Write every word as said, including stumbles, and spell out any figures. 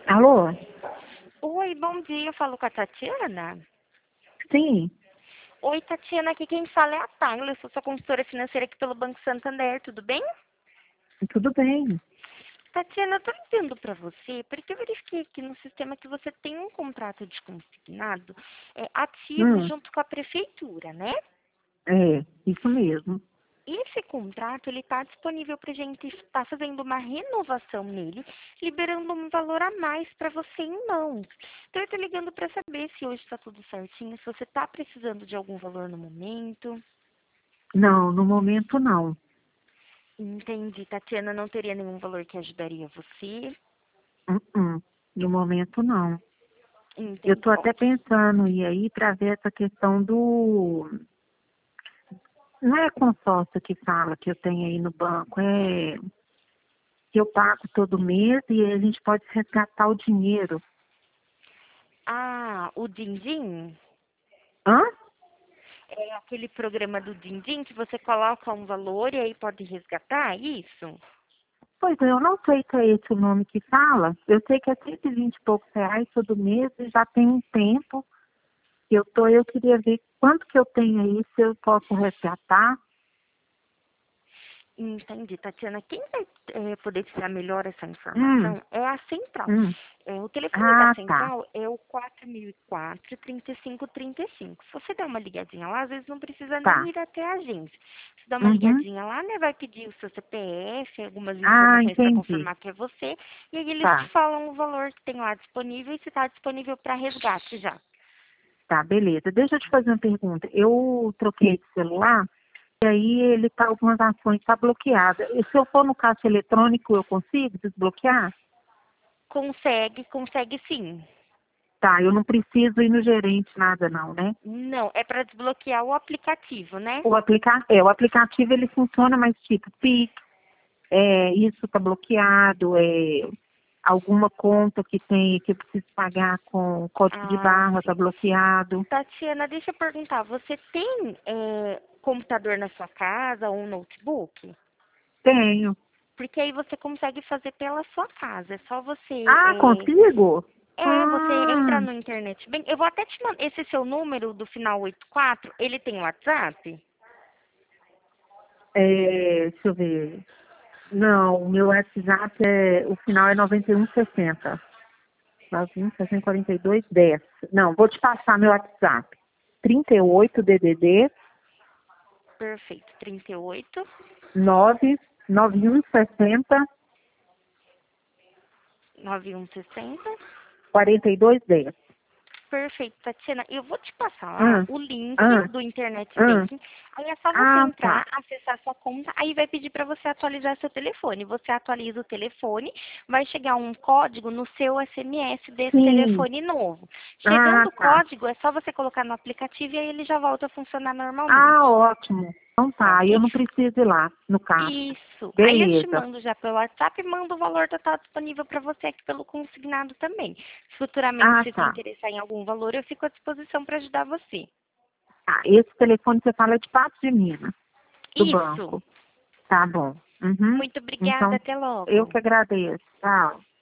Alô? Oi, bom dia. Eu falo com a Tatiana. Sim, Oi, Tatiana. Aqui quem fala é a Tayla. Eu sou sua consultora financeira aqui pelo Banco Santander. Tudo bem? tudo bem. Tatiana, eu tô ligando para você porque eu verifiquei aqui no sistema que você tem um contrato de consignado é, ativo Hum, junto com a prefeitura, né? é, isso mesmo. E esse contrato, ele está disponível para a gente estar fazendo uma renovação nele, liberando um valor a mais para você em mãos. Então, eu estou ligando para saber se hoje está tudo certinho, se você está precisando de algum valor no momento. Não, no momento não. Entendi. Tatiana, não teria nenhum valor que ajudaria você? Hum, hum, no momento não. Eu Entendi. estou até Ótimo. pensando em ir aí para ver essa questão do. Não é consórcio que fala que eu tenho aí no banco, é que eu pago todo mês e aí a gente pode resgatar o dinheiro. Ah, o Dindim? Hã? É aquele programa do Dindim que você coloca um valor e aí pode resgatar, é isso? Pois é, eu não sei se é esse o nome que fala. Eu sei que é cento e vinte e poucos reais todo mês e já tem um tempo. Eu tô, eu queria ver quanto que eu tenho aí, se eu posso resgatar. Entendi, Tatiana. Quem vai eh, poder te dar melhor essa Hum, informação é a central. hum. Eh, o telefone da Ah, tá. central é o quatro mil e quatro, trinta e cinco trinta e cinco. Se você der uma ligadinha lá, às vezes não precisa nem Tá. ir até a agência. Se dá uma Uhum. ligadinha lá, né, vai pedir o seu C P F, algumas Ah, informações para entendi. confirmar que é você, e aí eles te Tá, falam o valor que tem lá disponível e se está disponível para resgate já. tá, beleza. Deixa eu te fazer uma pergunta. Eu troquei de celular e aí ele tá, algumas ações tá bloqueada. E se eu for no caixa eletrônico, eu consigo desbloquear? Consegue, consegue sim. Tá, eu não preciso ir no gerente, nada não, né? Não, é para desbloquear o aplicativo, né? O aplica... é, o aplicativo ele funciona mais tipo Pix, é, isso está bloqueado, é, alguma conta que tem que eu preciso pagar com código de Ah, barra está sim. bloqueado. Tatiana, deixa eu perguntar, você tem é, computador na sua casa ou um notebook? Tenho. Porque aí você consegue fazer pela sua casa. É só você. Ah, É, consigo? é, você entra Ah, no internet. Bem, eu vou até te mandar. Esse seu número do final oitenta e quatro, ele tem WhatsApp? é, deixa eu ver. Não, o meu WhatsApp é, o final é noventa e um sessenta. noventa e um sessenta quarenta e dois dez. Não, vou te passar meu WhatsApp. trinta e oito D D D Perfeito. trinta e oito, nove nove um sessenta noventa e um sessenta. quarenta e dois dez. Perfeito, Tatiana. Eu vou te passar lá Ah, o link ah, do Internet ah. Banking. Aí é só você Ah, entrar, tá. acessar sua conta, aí vai pedir para você atualizar seu telefone. Você atualiza o telefone, vai chegar um código no seu S M S desse Sim. telefone novo. Ah, Chegando o tá. código, é só você colocar no aplicativo e aí ele já volta a funcionar Ah, normalmente. ótimo. Então Tá tá, ok? eu não preciso ir lá no caixa. Isso. Aí eu te Beleza. mando já pelo WhatsApp e mando o valor total disponível para você aqui pelo consignado também. Se futuramente Ah, você se tá. interessar em algum valor, eu fico à disposição para ajudar você. Ah, esse telefone que você fala é de Patos de Minas, do Isso. banco. Tá bom. Uhum. Muito obrigada. Então, Até eu logo. que agradeço. Tchau.